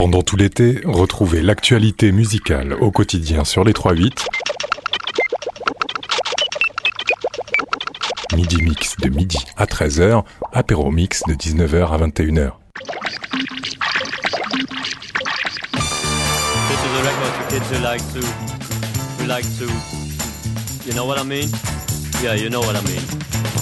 Pendant tout l'été, retrouvez l'actualité musicale au quotidien sur les 3-8. Midi Mix de midi à 13h, Apéro Mix de 19h à 21h. This is a record for kids who like to, you know what I mean? Yeah, you know what I mean.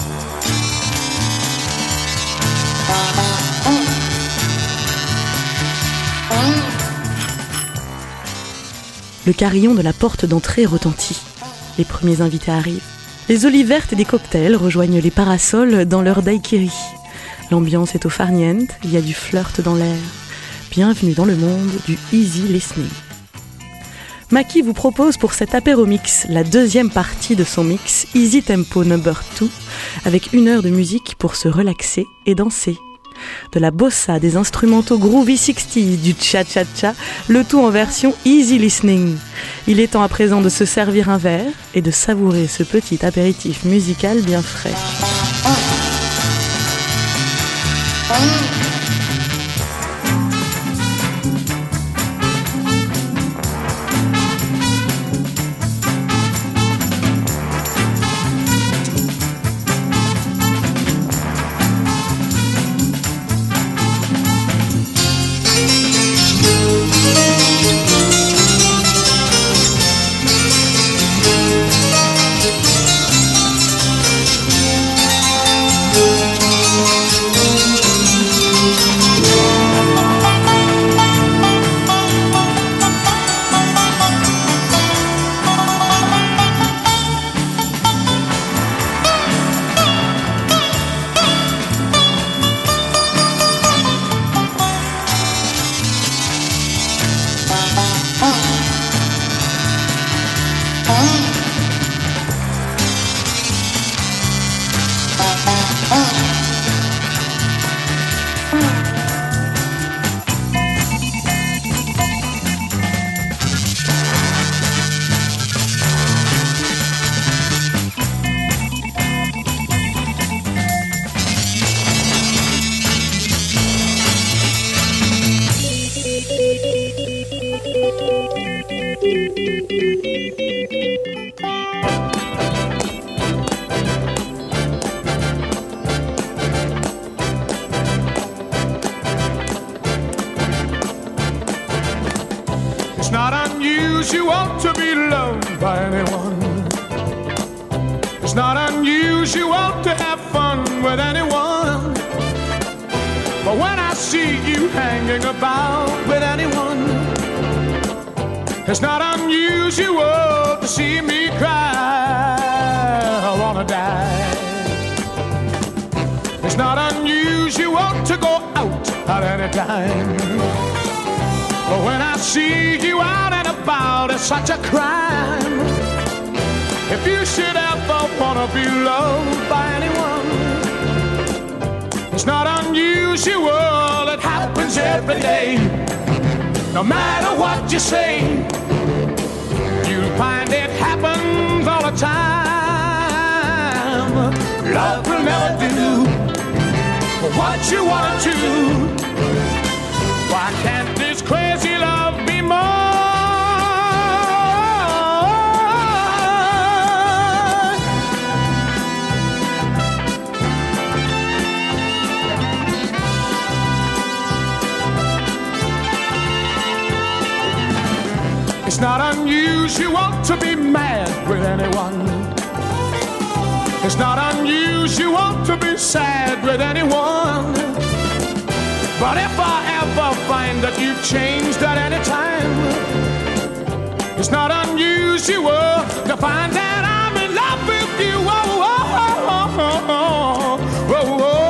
Le carillon de la porte d'entrée retentit. Les premiers invités arrivent. Les olives vertes et des cocktails rejoignent les parasols dans leur daiquiri. L'ambiance est au farniente, il y a du flirt dans l'air. Bienvenue dans le monde du easy listening. Maki vous propose pour cet apéro mix la deuxième partie de son mix Easy Tempo No. 2 avec 1 heure de musique pour se relaxer et danser. De la bossa, des instrumentaux groovy 60s, du cha-cha-cha, le tout en version easy listening. Il est temps à présent de se servir un verre et de savourer ce petit apéritif musical bien frais. It's not unusual to see me cry. I wanna die. It's not unusual to go out at any time. But when I see you out and about, it's such a crime. If you should ever wanna be loved by anyone, it's not unusual, it happens every day. No matter what you say, you'll find it happens all the time. Love will never do what you want to do. Why can't this crazy love be more? It's not unusual to be mad with anyone. It's not unusual to be sad with anyone. But if I ever find that you've changed at any time, it's not unusual to find that I'm in love with you. Oh, oh, oh, oh, oh, oh, oh, oh.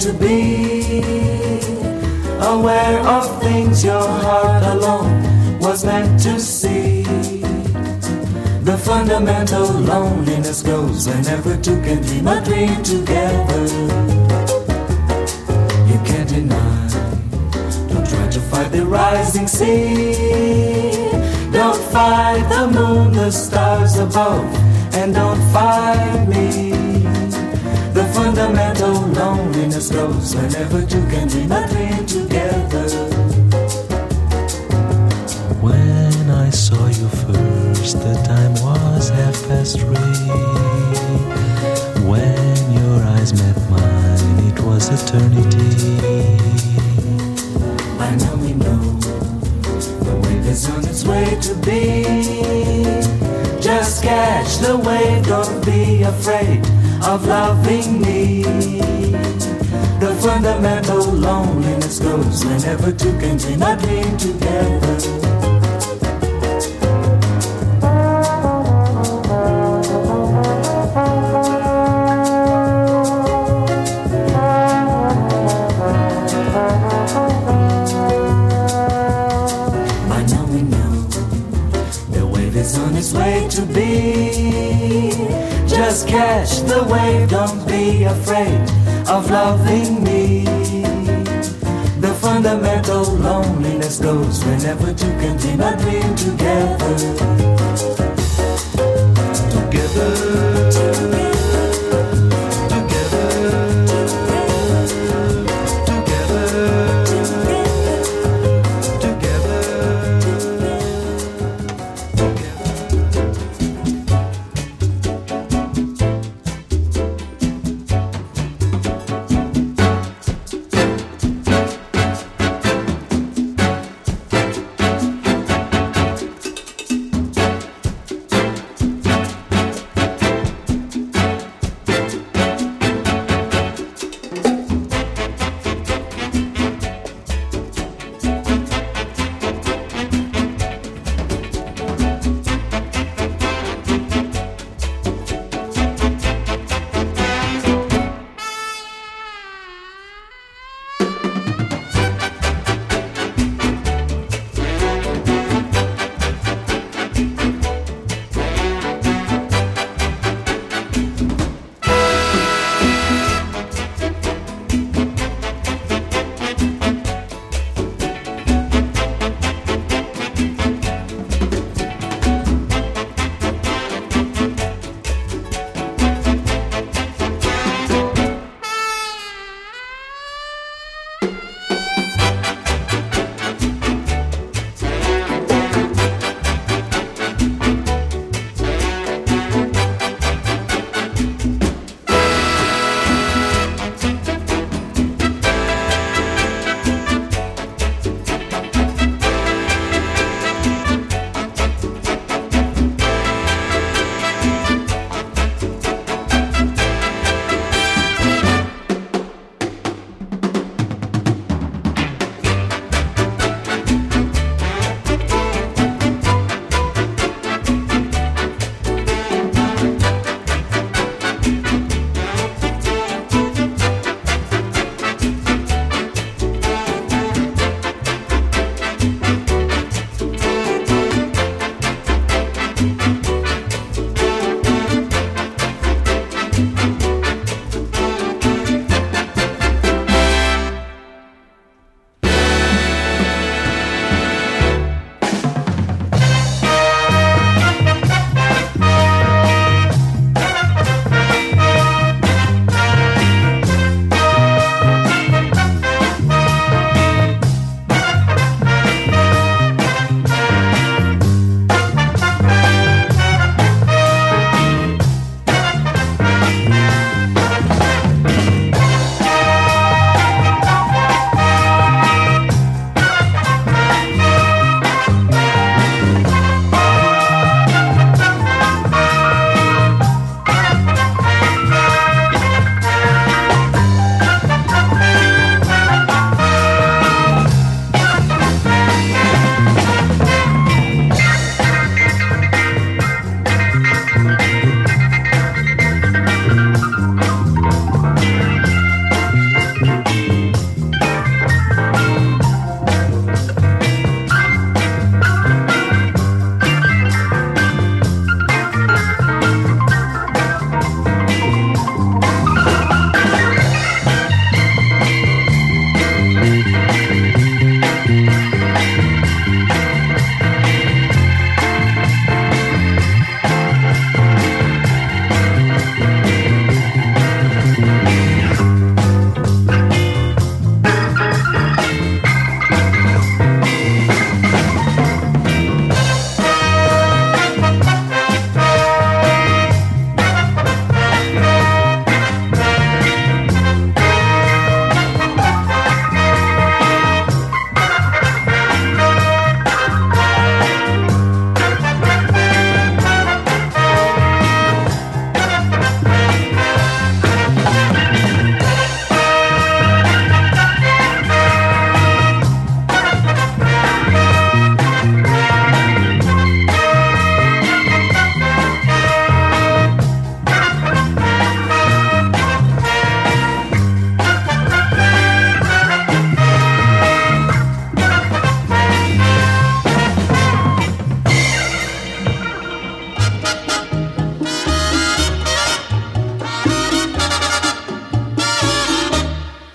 to be aware of things your heart alone was meant to see. The fundamental loneliness goes whenever two can dream a dream together. You can't deny, don't try to fight the rising sea. Don't fight the moon, the stars above, and don't fight me. The fundamental loneliness goes whenever two can dream a dream together. When I saw you first, the time was 3:30. When your eyes met mine, it was eternity. By now we know the wave is on its way to be. Just catch the wave, don't be afraid of loving me. The fundamental loneliness goes whenever two can dream a dream together. Way to be. Just catch the wave, don't be afraid of loving me. The fundamental loneliness goes whenever two can dream a dream together. Together.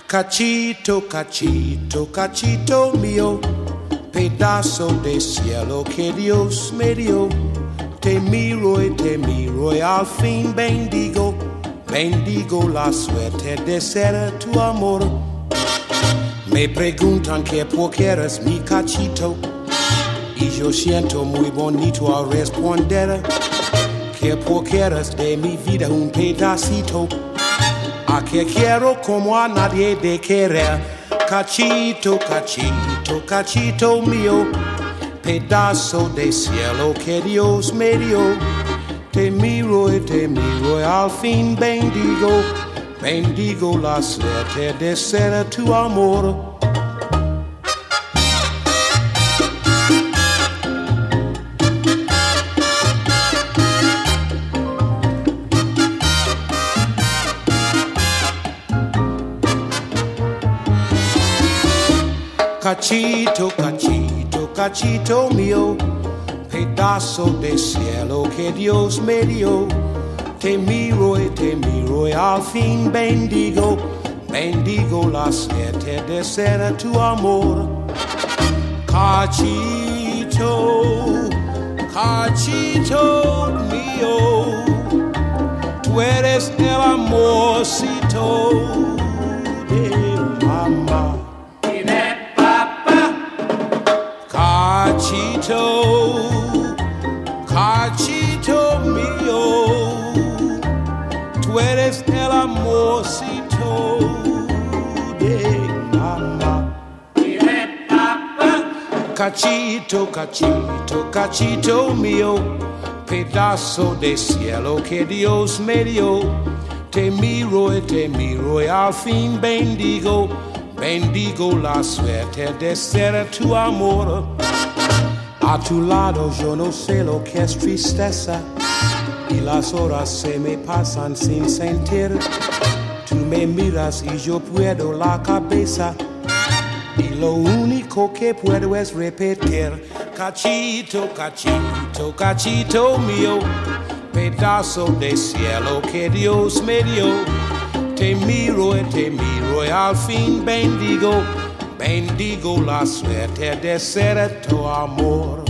Cachito, cachito, cachito mio, pedazo de cielo que Dios me dio. Te miro y al fin bendigo, bendigo la suerte de ser tu amor. Me preguntan que por qué eres mi cachito, y yo siento muy bonito al responder que por qué eres de mi vida un pedacito, a que quiero como a nadie de querer. Cachito, cachito, cachito mío, pedazo de cielo que Dios me dio. Te miro y al fin bendigo, bendigo la suerte de ser tu amor. Cachito, cachito, cachito mío, pedazo de cielo que Dios me dio. Te miro y al fin bendigo, bendigo la suerte de ser tu amor. Cachito, cachito mío, tú eres el amorcito de mamá. Cachito, cachito mío, tú eres el amorcito de mamá. Cachito, cachito, cachito mío, pedazo de cielo que Dios me dio. Te miro y al fin bendigo, bendigo la suerte de ser tu amor. A tu lado yo no sé lo que es tristeza, y las horas se me pasan sin sentir. Tú me miras y yo puedo la cabeza, y lo único que puedo es repetir. Cachito, cachito, cachito mío, pedazo de cielo que Dios me dio. Te miro y al fin bendigo, bendigo la suerte de ser tu amor.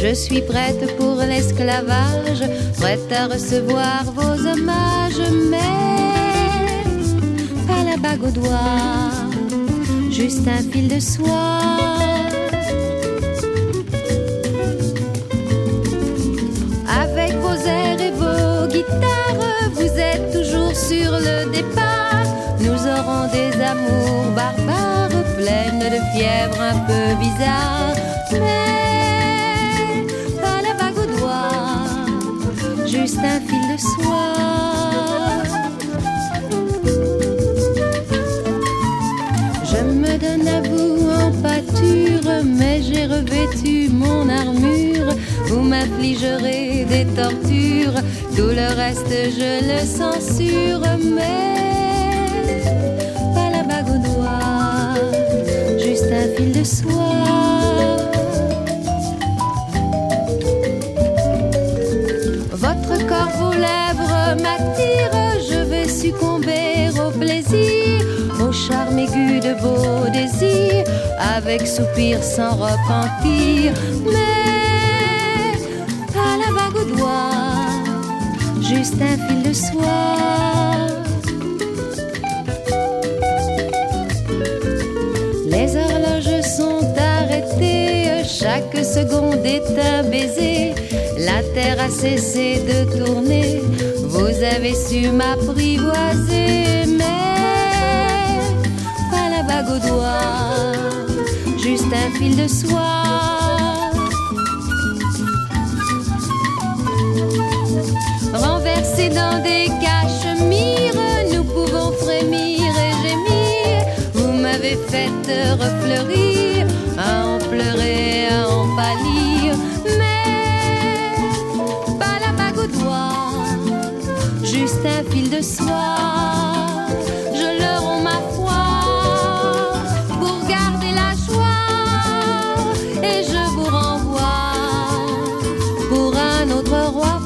Je suis prête pour l'esclavage, prête à recevoir vos hommages, mais pas la bague au doigt, juste un fil de soie. Avec vos airs et vos guitares, vous êtes toujours sur le départ. Nous aurons des amours barbares, pleines de fièvre un peu bizarre, mais pas la bague au doigt, juste un fil de soie. Je me donne à vous en pâture, mais j'ai revêtu mon armure. Vous m'affligerez des tortures, tout le reste je le censure, mais pas la bague au doigt, juste un fil de soie. Votre corps, vos lèvres m'attirent, je vais succomber au plaisir, au charme aigu de vos désirs, avec soupir sans repentir, mais pas la bague au doigt, juste un fil de soie. Les horloges sont arrêtées, chaque seconde est un baiser. La terre a cessé de tourner, vous avez su m'apprivoiser, mais pas la bague au doigt, juste un fil de soie. Renversés dans des cachemires, nous pouvons frémir et gémir. Vous m'avez fait refleurir, à en pleurer, à en pâlir, mais pas la bague au doigt, juste un fil de soie. Je leur rends ma foi pour garder la joie, et je vous renvoie pour un autre roi.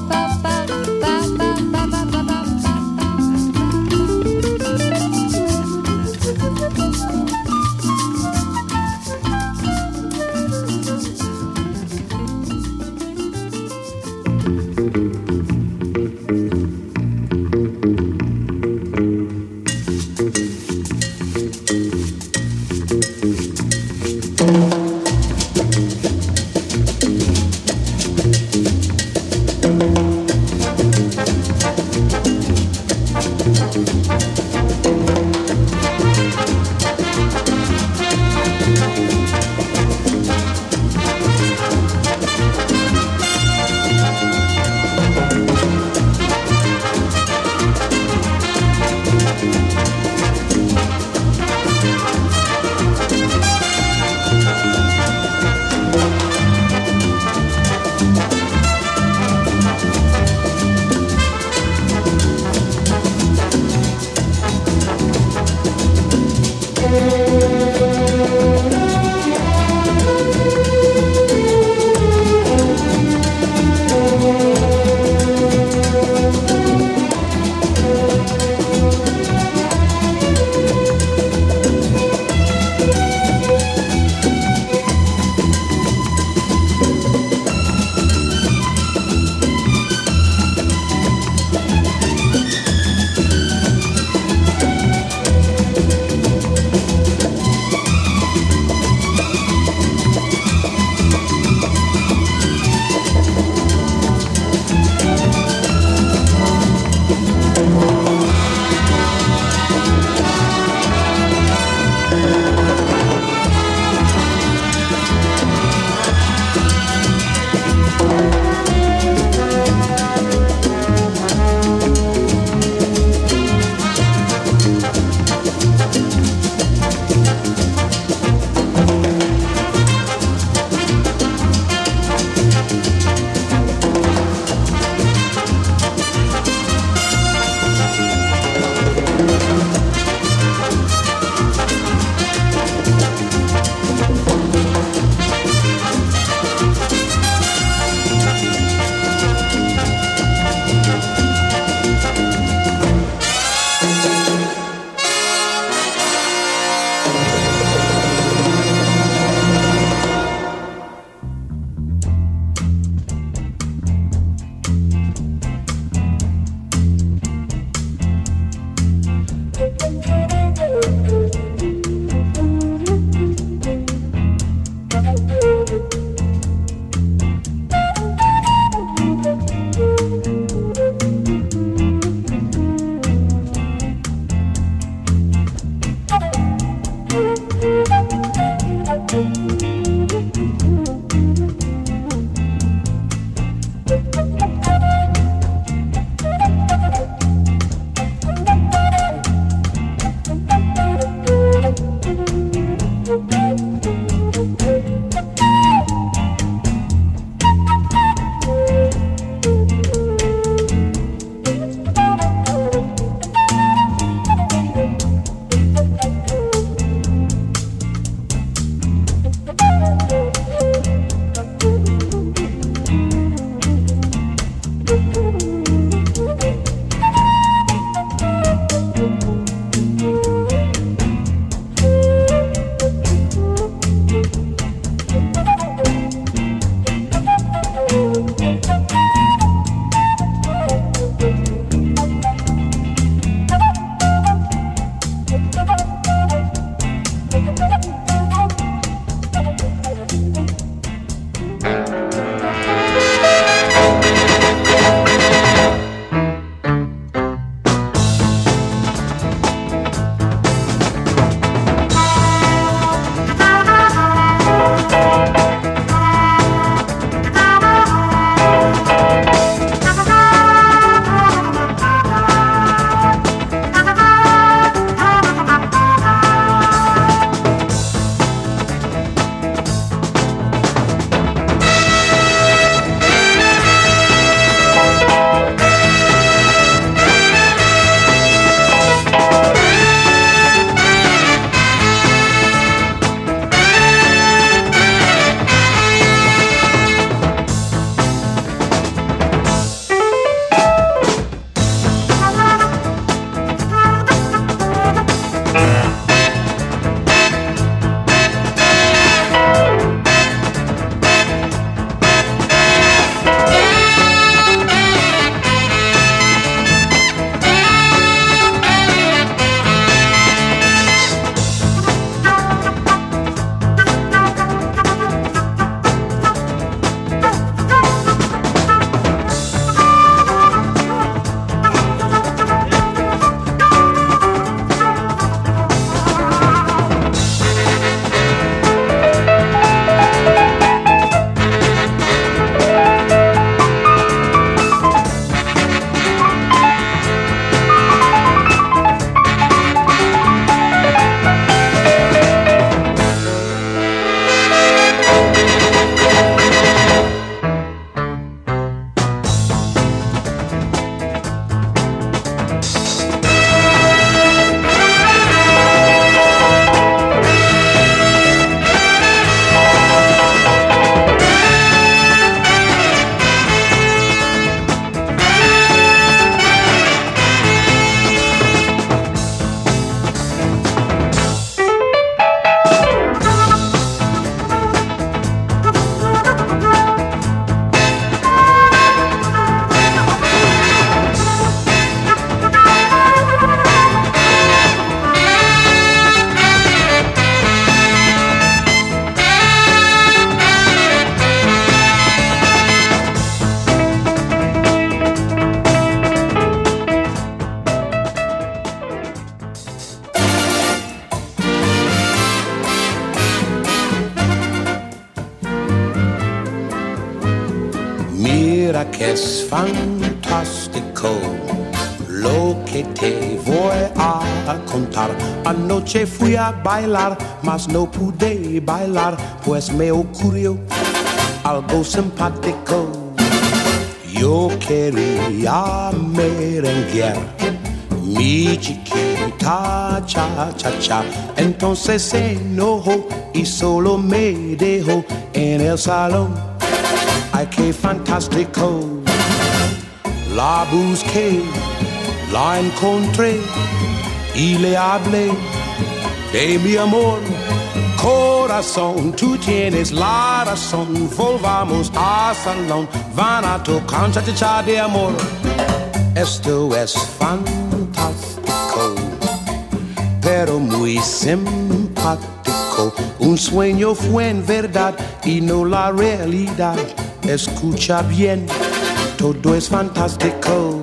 verdad que es fantástico lo que te voy a contar. Anoche fui a bailar, mas no pude bailar, pues me ocurrió algo simpático. Yo quería merenguear mi chiquita cha cha cha. Entonces se enojó y solo me dejó en el salón. Ay, qué fantástico. La busqué, la encontré y le hablé de mi amor. Corazón, tú tienes la razón. Volvamos al salón, van a tocar cha-cha-cha de amor. Esto es fantástico, pero muy simpático. Un sueño fue en verdad y no la realidad. Escucha bien, todo es fantástico.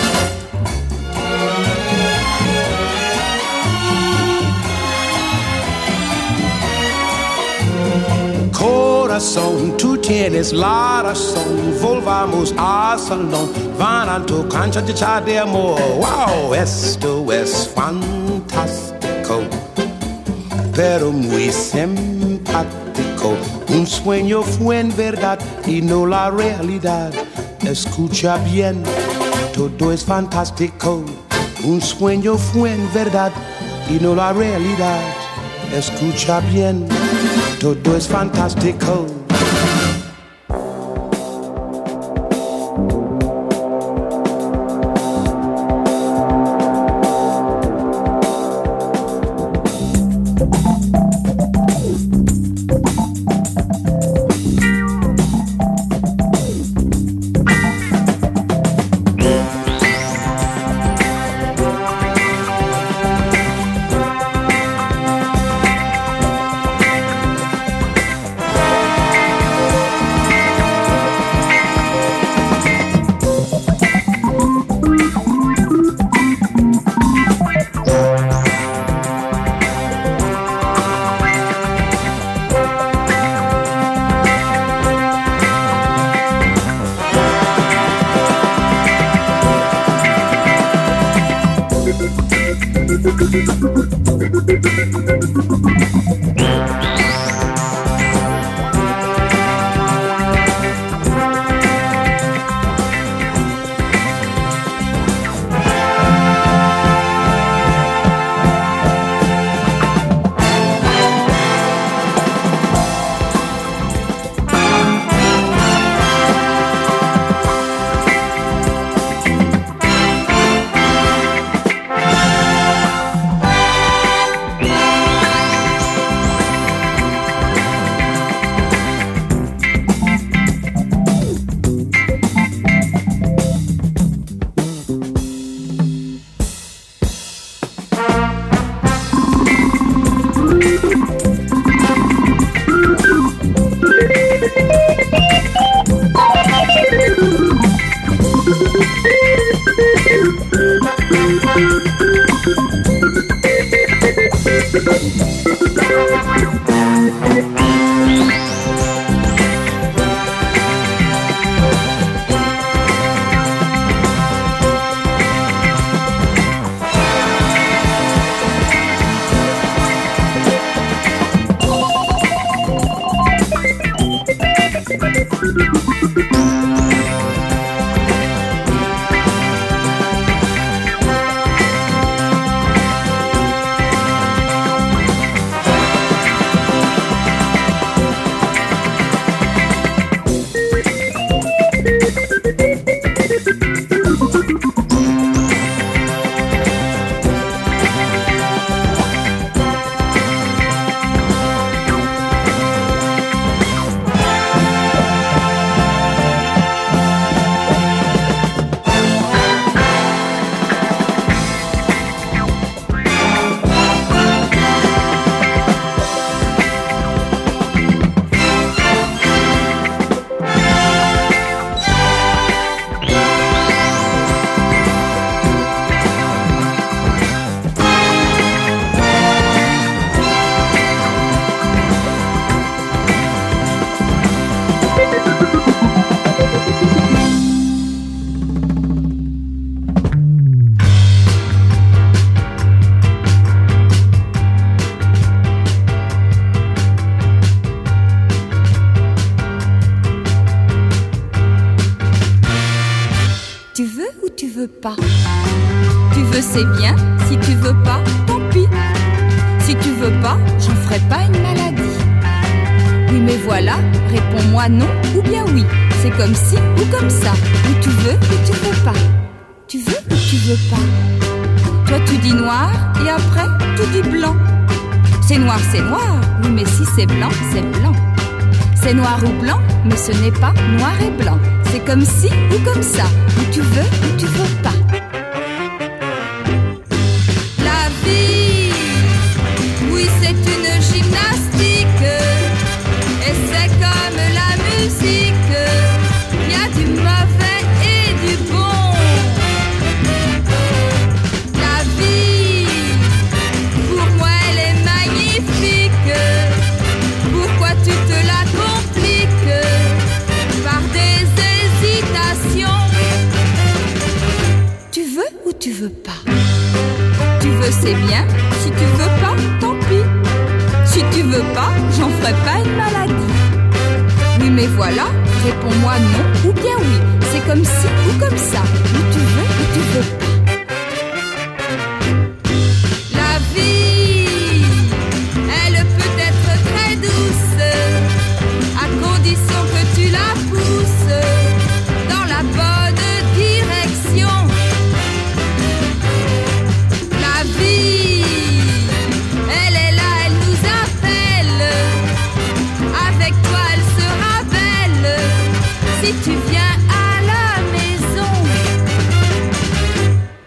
Corazón, tú tienes la razón. Volvamos al salón, van a tocar cha-cha-cha de amor. Wow, esto es fantástico, pero muy simpático. Un sueño fue en verdad y no la realidad. Escucha bien, todo es fantástico. Un sueño fue en verdad y no la realidad. Escucha bien, todo es fantástico. veux pas. Tu veux, c'est bien. Si tu veux pas, tant pis. Si tu veux pas, j'en ferai pas une maladie. Oui, mais voilà, réponds-moi non ou bien oui. C'est comme ci ou comme ça. Ou tu veux ou tu veux pas. Tu veux ou tu veux pas. Toi tu dis noir et après tu dis blanc. C'est noir, oui mais si c'est blanc, c'est blanc. C'est noir ou blanc, mais ce n'est pas noir et blanc. C'est comme ci ou comme ça. Ou tu veux ou tu veux pas. La vie, oui c'est une gymnastique. Et c'est comme la musique. Il y a du mauvais et du bon. La vie, pour moi elle est magnifique. Pourquoi tu te la compliques par des hésitations? Tu veux ou tu veux pas? Tu veux c'est bien, si tu veux pas, tant pis. Si tu veux pas, j'en ferai pas une maladie. Oui mais voilà, réponds-moi non ou bien oui. C'est comme ci ou comme ça. Ou tu veux ou tu veux pas. La vie, elle peut être très douce, à condition que tu la pousses dans la bonne direction. La vie, elle est là, elle nous appelle. Avec toi elle sera belle. Si tu viens à la maison,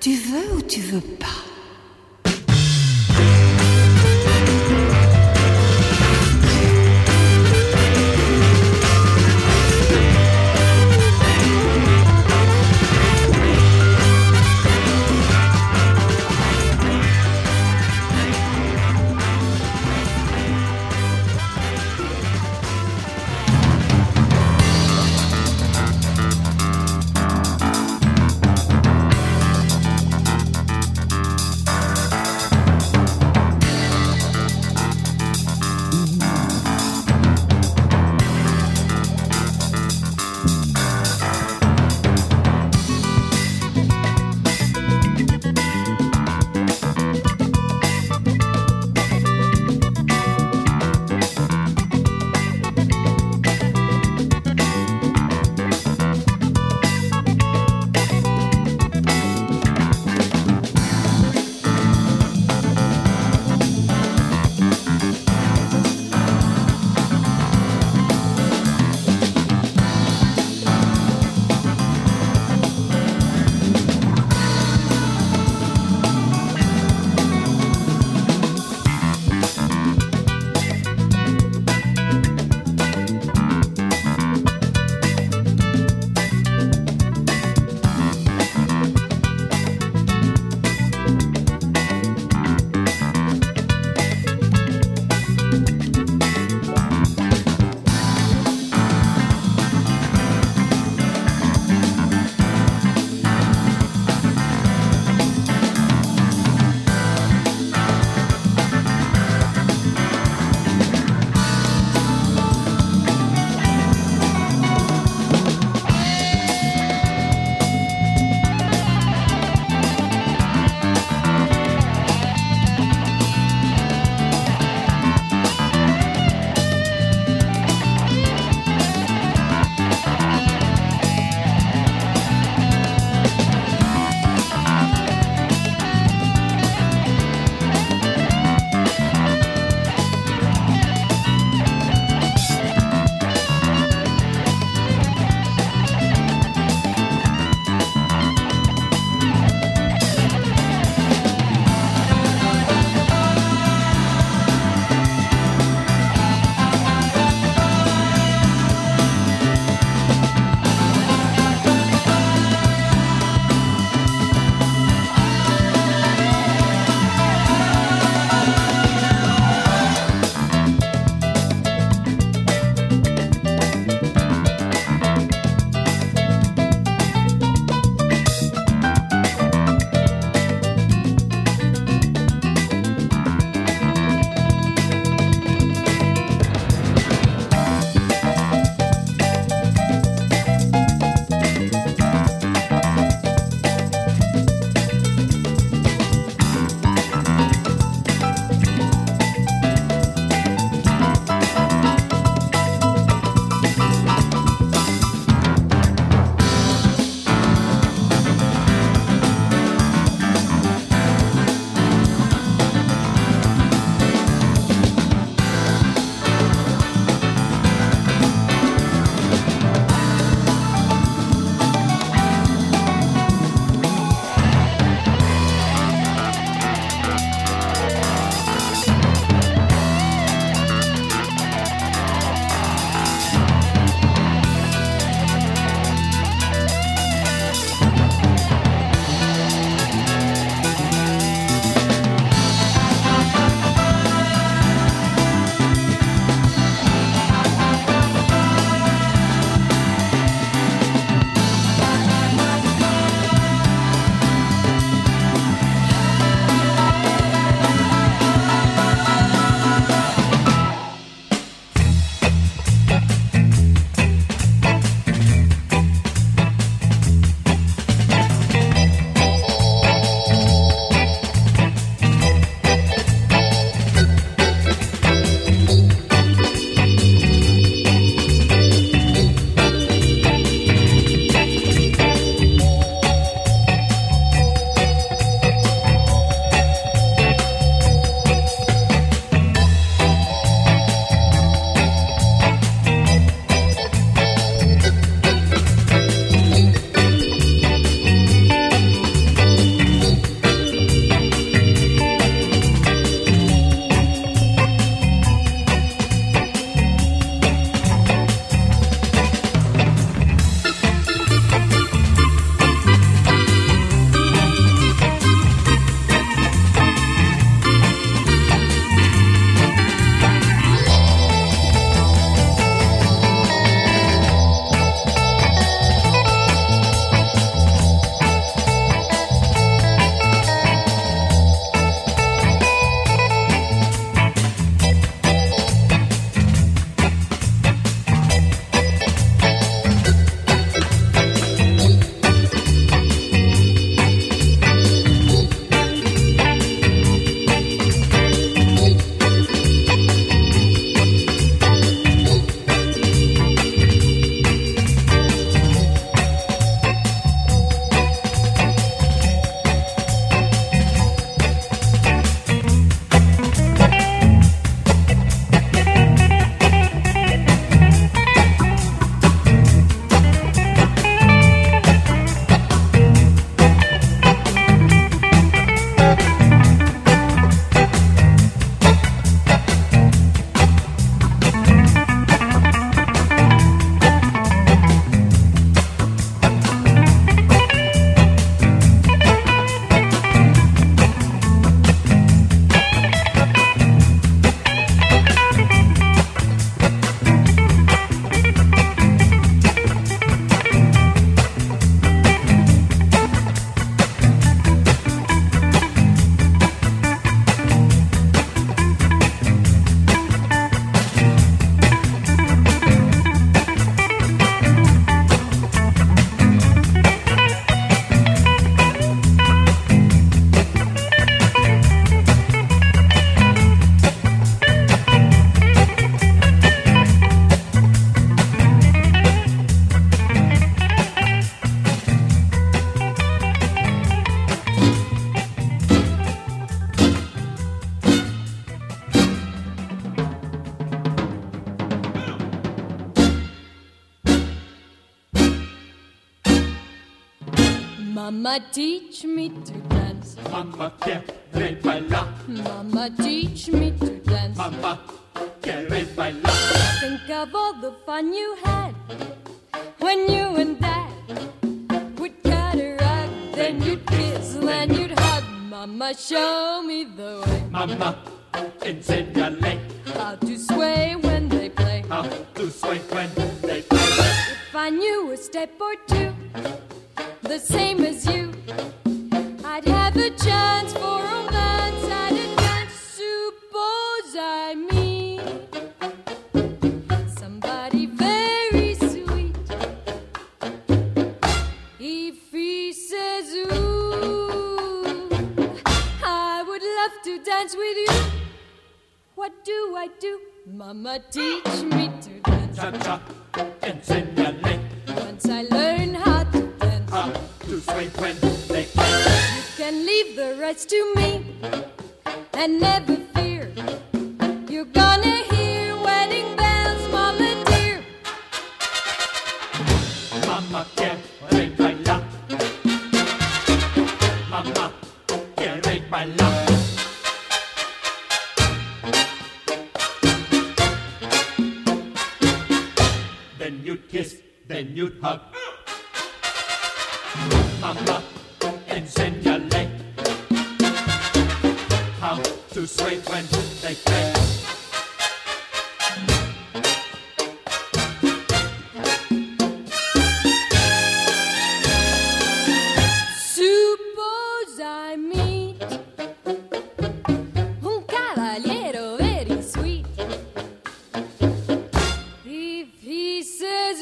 Mama, teach me to dance. Mamma, quiere bailar. Mama, teach me to dance. Mamma, quiere bailar. Think of all the fun you had when you and Dad would cut a rug, then you'd kiss, then you'd hug. Mama, show me the way. Mamma, enséñale How to sway when they play. how to sway when they play. If I knew a step or two, the same as you, I'd have a chance for romance at a dance. Suppose I meet somebody very sweet. If he says, ooh, I would love to dance with you. What do I do? Mama, teach me to dance. Cha-cha, enséñale Once I learn how to dance, how to sway when they play. you can leave the rest to me and never fear. You're gonna hear wedding bells, Mama dear. Mamma, quiere bailar. Mamma, quiere bailar. Then you'd kiss, then you'd hug. Mamma, enséñale how to sway when they play. Suppose I meet un caballero very sweet. If he says,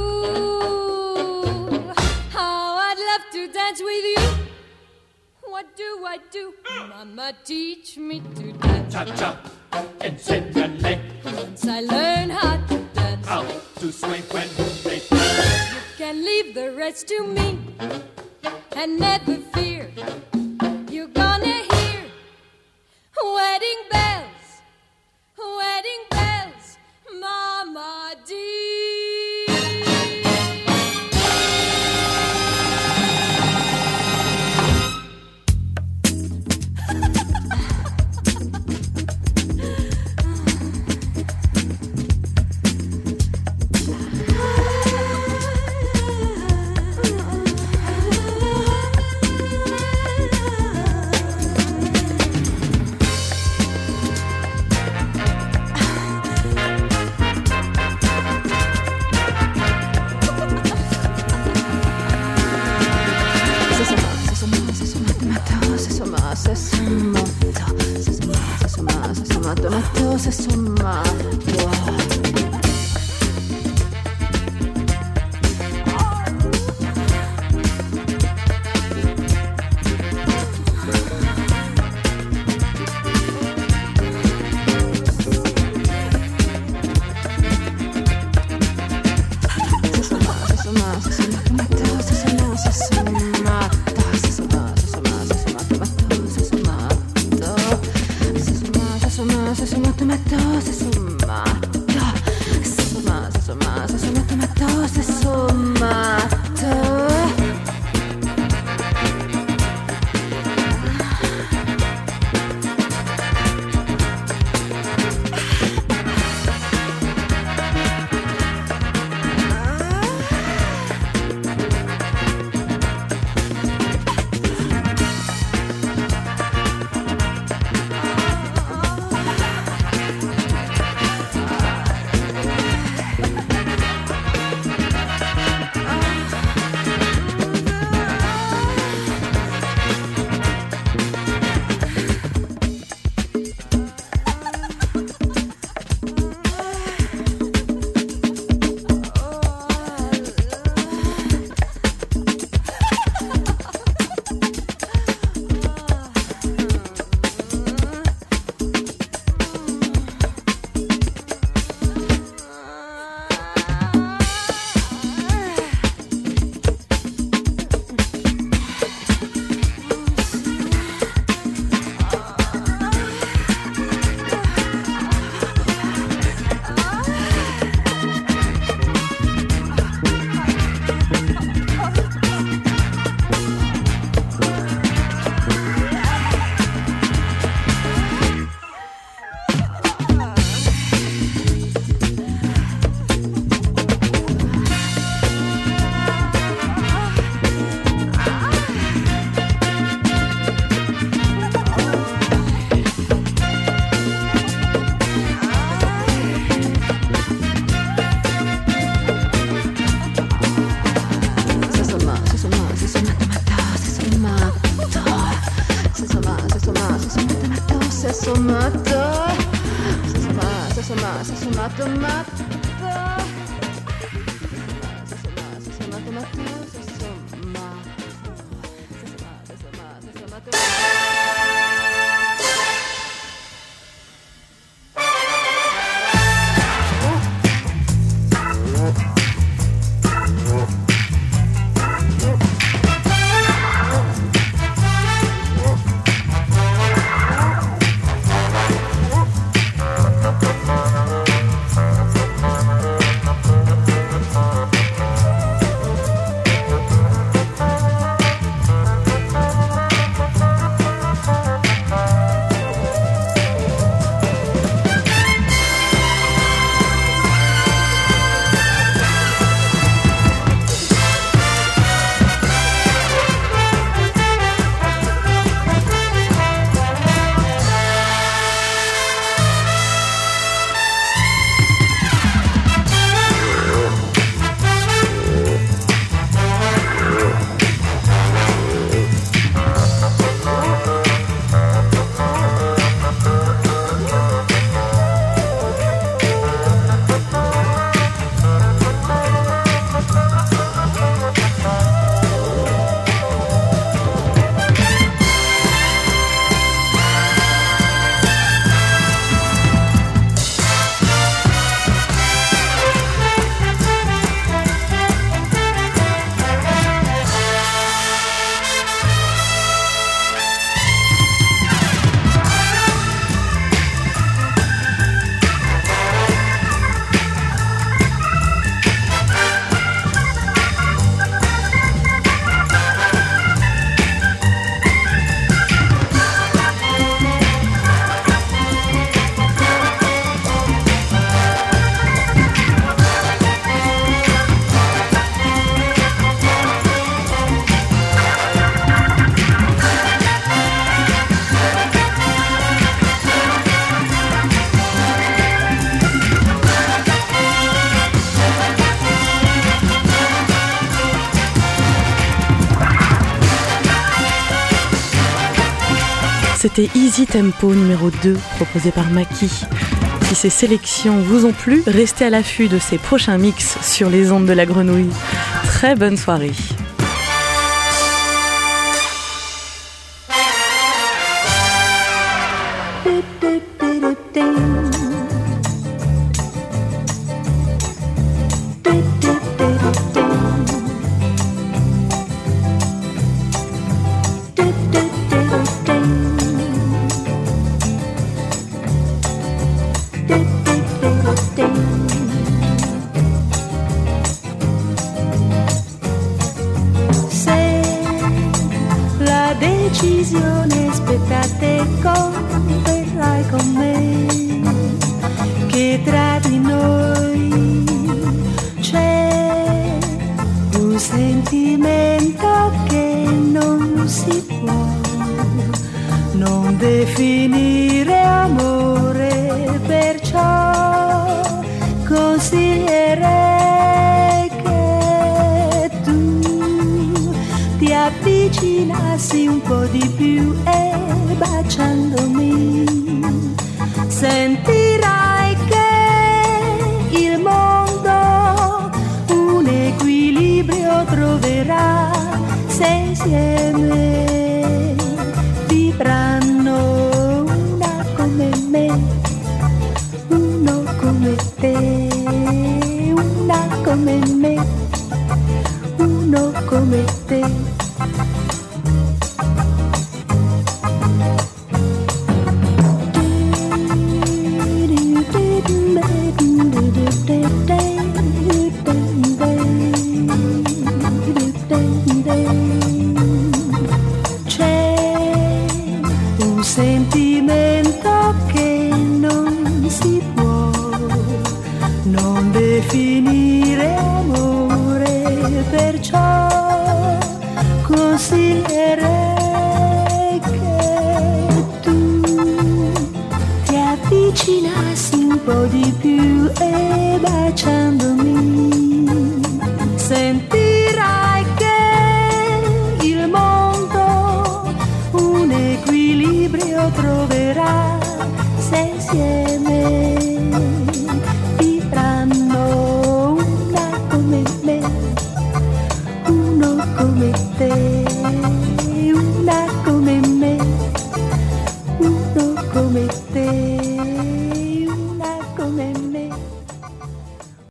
ooh, how I'd love to dance with you. What do I do? Mama, teach me to dance. Cha-cha, enséñale Once I learn how to dance, how to sway when they play. you can leave the rest to me and never fear. You're gonna hear wedding bells, Mama dear. C'était Easy Tempo numéro 2, proposé par Maki. Si ces sélections vous ont plu, restez à l'affût de ces prochains mix sur les ondes de la grenouille. Très bonne soirée. Decisione, aspettate, converrai con me che tra di noi c'è un sentimento che non si può non definire amore, perciò consiglierei che tu ti avvicinassi un po' di più e baciandomi sentirai che il mondo un equilibrio troverà se insieme vivranno una come me, uno come te, una come me, uno come te. Sentimento che non si può non definire amore, perciò consiglierei che tu ti avvicinassi un po' di più e baciandomi